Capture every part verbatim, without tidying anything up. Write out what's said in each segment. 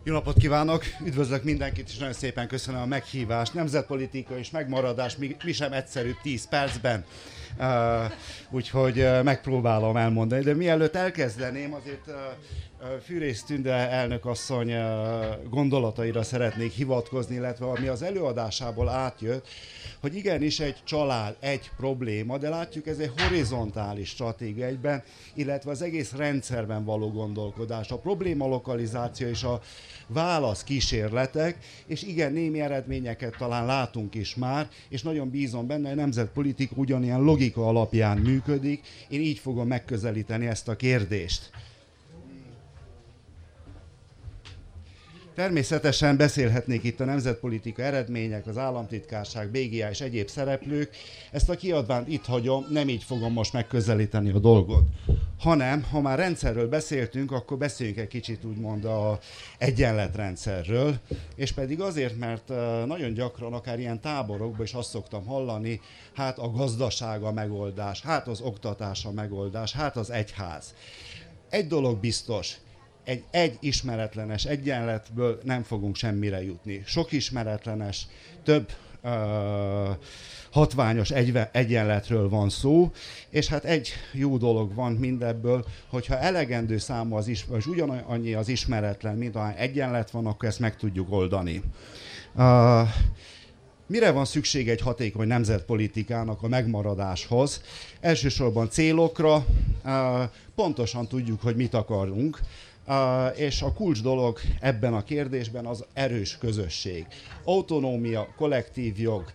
Jó napot kívánok! Üdvözlök mindenkit, és nagyon szépen köszönöm a meghívást. Nemzetpolitika és megmaradás, mi, mi sem egyszerűbb tíz percben. Uh, úgyhogy uh, megpróbálom elmondani. De mielőtt elkezdeném, azért uh, uh, Fűrész Tünde elnökasszony uh, gondolataira szeretnék hivatkozni, illetve ami az előadásából átjött, hogy igenis egy család, egy probléma, de látjuk, ez egy horizontális stratégia egyben, illetve az egész rendszerben való gondolkodás, a probléma lokalizáció és a válasz kísérletek, és igen, némi eredményeket talán látunk is már, és nagyon bízom benne, hogy a nemzetpolitika ugyanilyen logika alapján működik. Én így fogom megközelíteni ezt a kérdést. Természetesen beszélhetnék itt a nemzetpolitika eredmények, az államtitkárság, bé gé á és egyéb szereplők. Ezt a kiadványt itt hagyom, nem így fogom most megközelíteni a dolgot. Hanem, ha már rendszerről beszéltünk, akkor beszéljünk egy kicsit úgymond a egyenletrendszerről, és pedig azért, mert nagyon gyakran, akár ilyen táborokban is azt szoktam hallani, hát a gazdaság a megoldás, hát az oktatás a megoldás, hát az egyház. Egy dolog biztos, egy, egy ismeretlenes egyenletből nem fogunk semmire jutni. Sok ismeretlenes, több uh, hatványos egyve, egyenletről van szó, és hát egy jó dolog van mindebből, hogyha elegendő számú az ismeretlen, és ugyanannyi az ismeretlen, mint ahány egyenlet van, akkor ezt meg tudjuk oldani. Uh, Mire van szükség egy hatékony nemzetpolitikának a megmaradáshoz? Elsősorban célokra, pontosan tudjuk, hogy mit akarunk, és a kulcs dolog ebben a kérdésben az erős közösség. Autonómia, kollektív jog,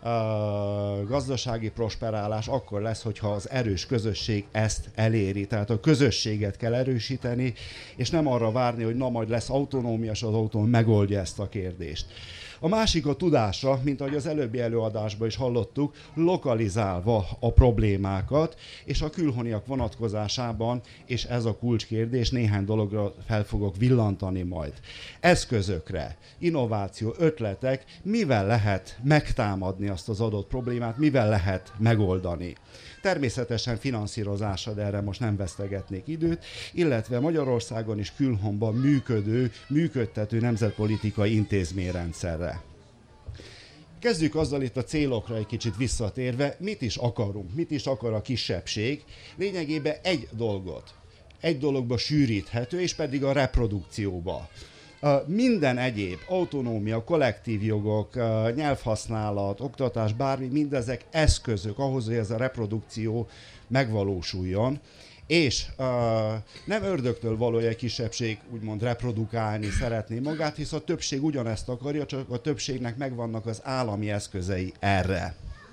gazdasági prosperálás akkor lesz, hogyha az erős közösség ezt eléri. Tehát a közösséget kell erősíteni, és nem arra várni, hogy na majd lesz autonómia, és az autonómia megoldja ezt a kérdést. A másik a tudása, mint ahogy az előbbi előadásban is hallottuk, lokalizálva a problémákat, és a külhoniak vonatkozásában, és ez a kulcskérdés, néhány dologra fel fogok villantani majd. Eszközökre, innováció, ötletek, mivel lehet megtámadni azt az adott problémát, mivel lehet megoldani. Természetesen finanszírozásra, de erre most nem vesztegetnék időt, illetve Magyarországon is külhonban működő, működtető nemzetpolitikai intézményrendszerre. Kezdjük azzal itt a célokra egy kicsit visszatérve, mit is akarunk, mit is akar a kisebbség. Lényegében egy dolgot, egy dologba sűríthető, és pedig a reprodukcióba. Minden egyéb, autonómia, kollektív jogok, nyelvhasználat, oktatás, bármi, mindezek eszközök ahhoz, hogy ez a reprodukció megvalósuljon. És uh, nem ördögtől való, hogy egy kisebbség úgymond reprodukálni szeretné magát, hisz a többség ugyanezt akarja, csak a többségnek megvannak az állami eszközei erre.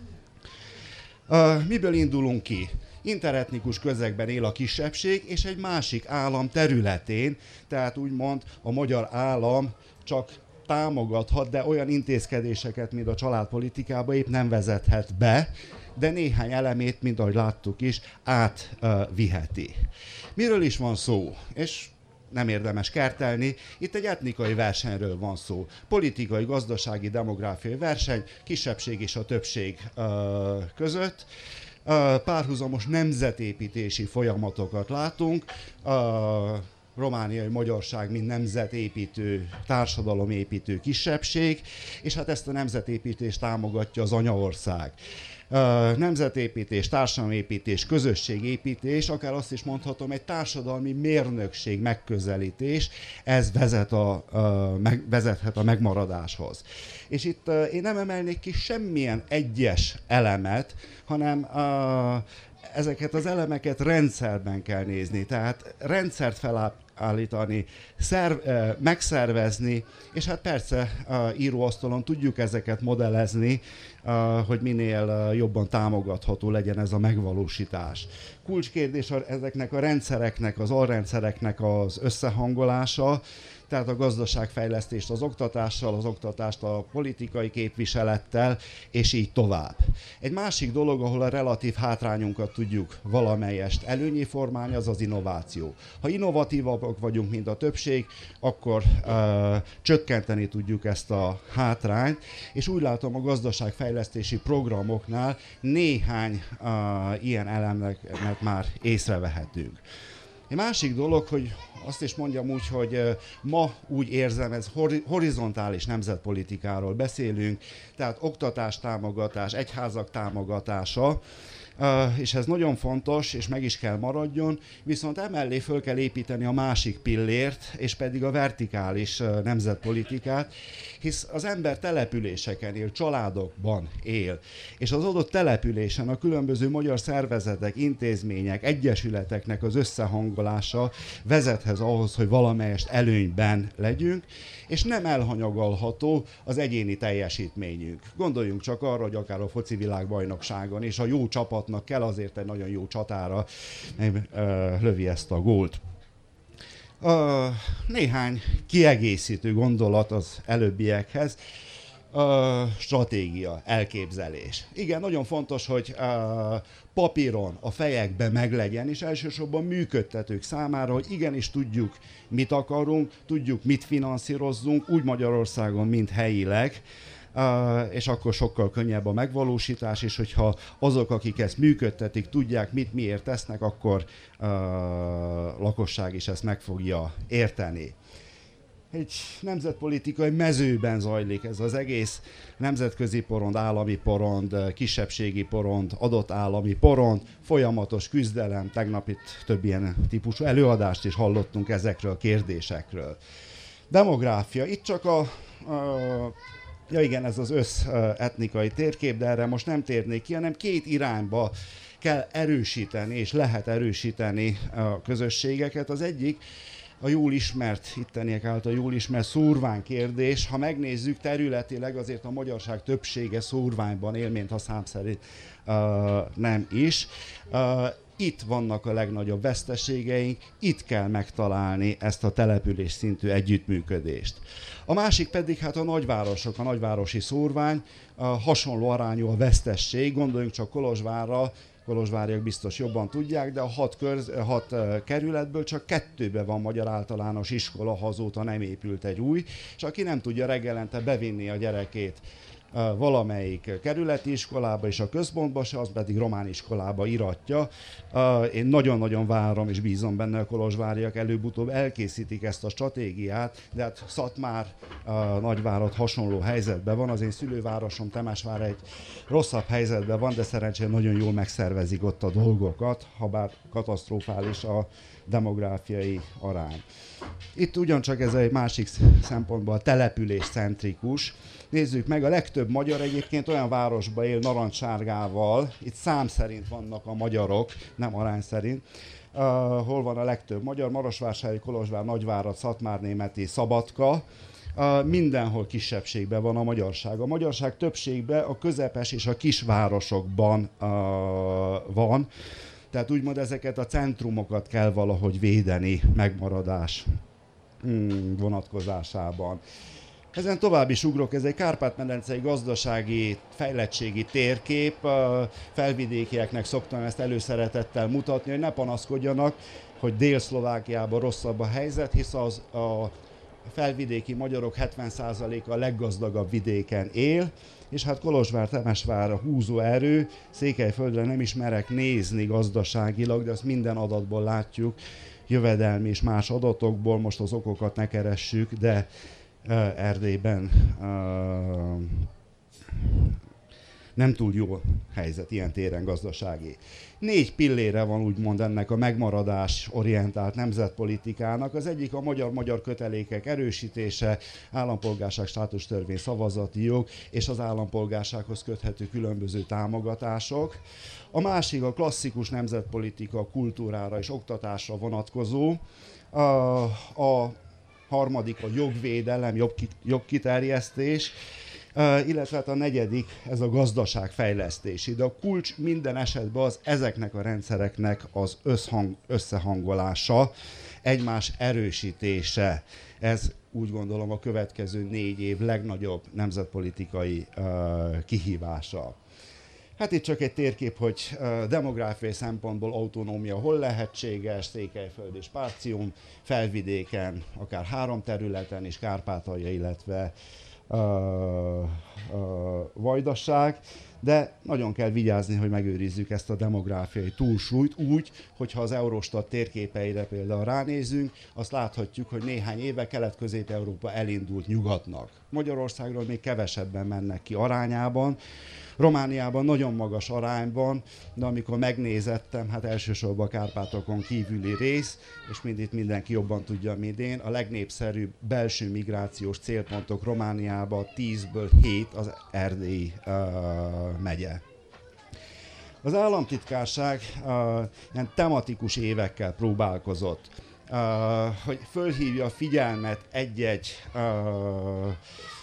Uh, miből indulunk ki? Interetnikus közegben él a kisebbség, és egy másik állam területén, tehát úgymond a magyar állam csak támogathat, de olyan intézkedéseket, mint a családpolitikában épp nem vezethet be, de néhány elemét, mint ahogy láttuk is, átviheti. Uh, Miről is van szó? És nem érdemes kertelni, itt egy etnikai versenyről van szó. Politikai, gazdasági, demográfiai verseny, kisebbség és a többség uh, között. Uh, párhuzamos nemzetépítési folyamatokat látunk. Uh, romániai magyarság, mint nemzetépítő, társadalomépítő kisebbség, és hát ezt a nemzetépítést támogatja az anyaország. Uh, nemzetépítés, társadalomépítés, közösségépítés, akár azt is mondhatom, egy társadalmi mérnökség megközelítés, ez vezet a, uh, meg, vezethet a megmaradáshoz. És itt uh, én nem emelnék ki semmilyen egyes elemet, hanem uh, ezeket az elemeket rendszerben kell nézni, tehát rendszert felállítani, szerv, eh, megszervezni, és hát persze uh, íróasztalon tudjuk ezeket modellezni, uh, hogy minél uh, jobban támogatható legyen ez a megvalósítás. Kulcskérdés ezeknek a rendszereknek, az alrendszereknek az összehangolása, tehát a gazdaságfejlesztést az oktatással, az oktatást a politikai képviselettel, és így tovább. Egy másik dolog, ahol a relatív hátrányunkat tudjuk valamelyest előnyé formálni, az az innováció. Ha innovatívabbak vagyunk, mint a többség, akkor uh, csökkenteni tudjuk ezt a hátrányt, és úgy látom, a gazdaságfejlesztési programoknál néhány uh, ilyen elemet már észrevehetünk. Egy másik dolog, hogy azt is mondjam úgy, hogy ma úgy érzem, ez horizontális nemzetpolitikáról beszélünk, tehát oktatás támogatás, egyházak támogatása, és ez nagyon fontos, és meg is kell maradjon, viszont emellé föl kell építeni a másik pillért, és pedig a vertikális nemzetpolitikát, hisz az ember településeken él, családokban él, és az adott településen a különböző magyar szervezetek, intézmények, egyesületeknek az összehangolása vezethez ahhoz, hogy valamelyest előnyben legyünk, és nem elhanyagolható az egyéni teljesítményünk. Gondoljunk csak arra, hogy akár a foci világbajnokságon és a jó csapatnak kell azért egy nagyon jó csatára lövi ezt a gólt. Néhány kiegészítő gondolat az előbbiekhez. Uh, stratégia, elképzelés. Igen, nagyon fontos, hogy uh, papíron, a fejekben meglegyen, és elsősorban működtetők számára, hogy igenis tudjuk, mit akarunk, tudjuk, mit finanszírozzunk, úgy Magyarországon, mint helyileg, uh, és akkor sokkal könnyebb a megvalósítás, és hogyha azok, akik ezt működtetik, tudják, mit miért tesznek, akkor uh, lakosság is ezt meg fogja érteni. Egy nemzetpolitikai mezőben zajlik ez az egész, nemzetközi porond, állami porond, kisebbségi porond, adott állami porond, folyamatos küzdelem, tegnap itt több ilyen típusú előadást is hallottunk ezekről a kérdésekről. Demográfia, itt csak a, a ja igen, ez az összetnikai térkép, de erre most nem térnék ki, hanem két irányba kell erősíteni, és lehet erősíteni a közösségeket. Az egyik, a jól ismert, itteniek által jól ismert szórvány kérdés. Ha megnézzük területileg, azért a magyarság többsége szórványban él, mint ha szám szerint uh, nem is. Uh, itt vannak a legnagyobb veszteségeink, itt kell megtalálni ezt a település szintű együttműködést. A másik pedig hát a nagyvárosok, a nagyvárosi szórvány, uh, hasonló arányú a vesztesség, gondoljunk csak Kolozsvárra, kolozsváriak biztos jobban tudják, de a hat, körz, hat uh, kerületből csak kettőben van magyar általános iskola, ha azóta nem épült egy új, és aki nem tudja reggelente bevinni a gyerekét uh, valamelyik kerületi iskolába, és a központba se, az pedig román iskolába iratja. Uh, én nagyon-nagyon várom, és bízom benne, a kolozsváriak előbb-utóbb elkészítik ezt a stratégiát, de hát Szatmár, uh, Nagyvárad hasonló helyzetben van, az én szülővárosom Temesvár egy rosszabb helyzetben van, de szerencsére nagyon jól megszervezik ott a dolgokat, habár katasztrofális a demográfiai arány. Itt ugyancsak ez egy másik szempontból a település centrikus. Nézzük meg, a legtöbb magyar egyébként olyan városba él narancssárgával, itt szám szerint vannak a magyarok, nem arány szerint. Uh, hol van a legtöbb magyar? Marosvásárhely, Kolozsvár, Nagyvárad, Szatmárnémeti, Szabadka. Uh, mindenhol kisebbségben van a magyarság. A magyarság többségben a közepes és a kisvárosokban uh, van. Tehát úgymond ezeket a centrumokat kell valahogy védeni megmaradás hmm, vonatkozásában. Ezen tovább is ugrok, ez egy kárpát-medencei gazdasági fejlettségi térkép. Felvidékieknek szoktam ezt előszeretettel mutatni, hogy ne panaszkodjanak, hogy Dél-Szlovákiában rosszabb a helyzet, hisz az a felvidéki magyarok hetven százaléka a leggazdagabb vidéken él, és hát Kolozsvár, Temesvár a húzó erő, Székelyföldre nem is merek nézni gazdaságilag, de azt minden adatból látjuk, jövedelmi és más adatokból, most az okokat ne keressük, de uh, Erdélyben uh, nem túl jó helyzet ilyen téren gazdasági. Négy pillére van úgymond ennek a megmaradás orientált nemzetpolitikának. Az egyik a magyar-magyar kötelékek erősítése, állampolgárság, státustörvény, szavazati jog és az állampolgársághoz köthető különböző támogatások. A másik a klasszikus nemzetpolitika kultúrára és oktatásra vonatkozó. A, a harmadik a jogvédelem, jogkiterjesztés. Uh, illetve hát a negyedik, ez a gazdaságfejlesztési. De a kulcs minden esetben az ezeknek a rendszereknek az összhang, összehangolása, egymás erősítése. Ez úgy gondolom a következő négy év legnagyobb nemzetpolitikai uh, kihívása. Hát itt csak egy térkép, hogy uh, demográfiai szempontból autonómia hol lehetséges, Székelyföld és Partium, felvidéken, akár három területen is, Kárpátalja, illetve Uh, uh, Vajdaság, de nagyon kell vigyázni, hogy megőrizzük ezt a demográfiai túlsúlyt úgy, hogyha az Eurostat térképeire például ránézünk, azt láthatjuk, hogy néhány éve Kelet-Közép-Európa elindult nyugatnak. Magyarországról még kevesebben mennek ki arányában, Romániában nagyon magas arányban, de amikor megnézettem, hát elsősorban a Kárpátokon kívüli rész, és mind itt mindenki jobban tudja, mint én, a legnépszerűbb belső migrációs célpontok Romániában tízből hét az Erdélyi uh, megye. Az államtitkárság uh, ilyen tematikus évekkel próbálkozott, uh, hogy fölhívja a figyelmet egy-egy uh,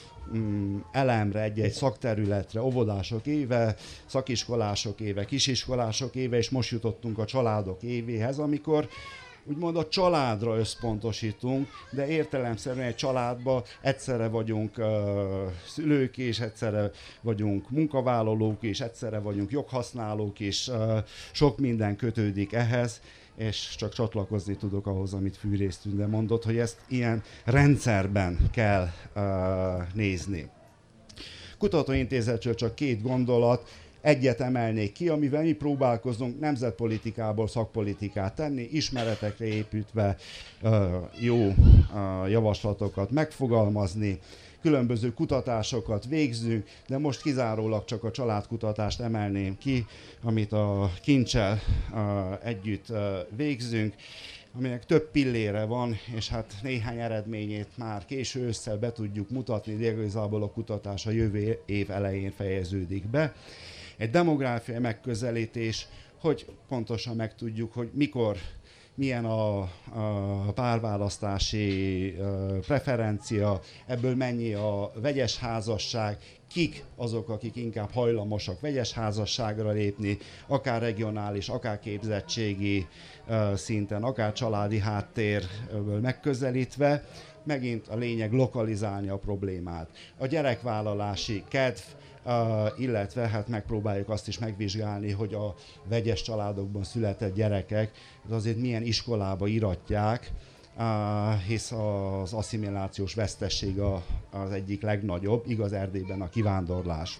elemre, egy-egy szakterületre, óvodások éve, szakiskolások éve, kisiskolások éve, és most jutottunk a családok évéhez, amikor úgymond a családra összpontosítunk, de értelemszerűen egy családban egyszerre vagyunk uh, szülők is, egyszerre vagyunk munkavállalók is, egyszerre vagyunk joghasználók is, uh, sok minden kötődik ehhez, és csak csatlakozni tudok ahhoz, amit Fűrész Tünde mondott, hogy ezt ilyen rendszerben kell uh, nézni. Kutatóintézetről csak két gondolat, egyet emelnék ki, amivel mi próbálkozunk nemzetpolitikából szakpolitikát tenni, ismeretekre építve uh, jó uh, javaslatokat megfogalmazni, különböző kutatásokat végzünk, de most kizárólag csak a családkutatást emelném ki, amit a Kincsel uh, együtt uh, végzünk, aminek több pillére van, és hát néhány eredményét már késő ősszel be tudjuk mutatni, de igazából a kutatás a jövő év elején fejeződik be. Egy demográfiai megközelítés, hogy pontosan megtudjuk, hogy mikor, milyen a, a párválasztási preferencia, ebből mennyi a vegyes házasság, kik azok, akik inkább hajlamosak vegyes házasságra lépni, akár regionális, akár képzettségi szinten, akár családi háttérből megközelítve. Megint a lényeg lokalizálni a problémát. A gyerekvállalási kedv, Uh, illetve hát megpróbáljuk azt is megvizsgálni, hogy a vegyes családokban született gyerekek azért milyen iskolába iratják, uh, hisz az asszimilációs vesztesség a, az egyik legnagyobb, igaz Erdélyben a kivándorlás.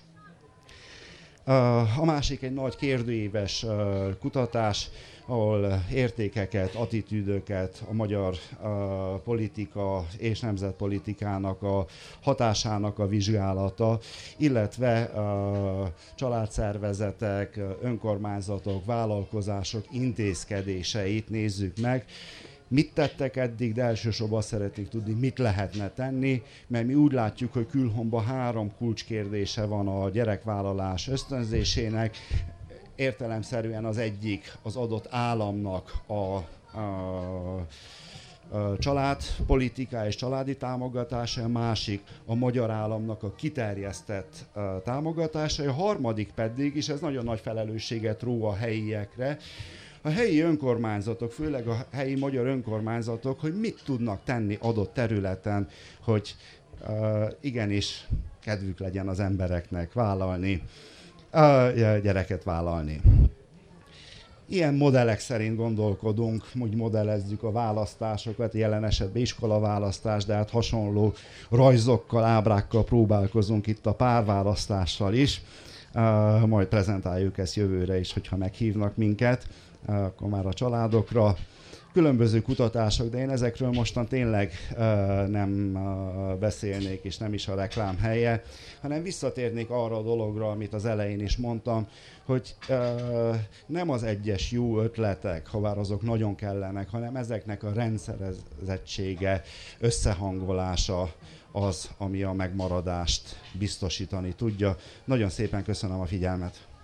Uh, a másik egy nagy kérdőíves uh, kutatás, ahol értékeket, attitűdöket, a magyar uh, politika és nemzetpolitikának a hatásának a vizsgálata, illetve uh, családszervezetek, önkormányzatok, vállalkozások intézkedéseit nézzük meg. Mit tettek eddig, de elsősorban azt szeretnék tudni, mit lehetne tenni, mert mi úgy látjuk, hogy külhomba három kulcskérdése van a gyerekvállalás ösztönzésének. Értelemszerűen az egyik az adott államnak a, a, a családpolitiká és családi támogatása, a másik a magyar államnak a kiterjesztett a támogatása, a harmadik pedig, és ez nagyon nagy felelősséget ró a helyiekre, a helyi önkormányzatok, főleg a helyi magyar önkormányzatok, hogy mit tudnak tenni adott területen, hogy uh, igenis kedvük legyen az embereknek vállalni, uh, gyereket vállalni. Ilyen modellek szerint gondolkodunk, úgy modellezzük a választásokat, jelen esetben iskolaválasztás, de hát hasonló rajzokkal, ábrákkal próbálkozunk itt a párválasztással is. Uh, majd prezentáljuk ezt jövőre is, hogyha meghívnak minket, uh, akkor már a családokra. Különböző kutatások, de én ezekről mostan tényleg uh, nem uh, beszélnék, és nem is a reklám helye, hanem visszatérnék arra a dologra, amit az elején is mondtam, hogy uh, nem az egyes jó ötletek, havár azok nagyon kellenek, hanem ezeknek a rendszerezettsége, összehangolása az, ami a megmaradást biztosítani tudja. Nagyon szépen köszönöm a figyelmet!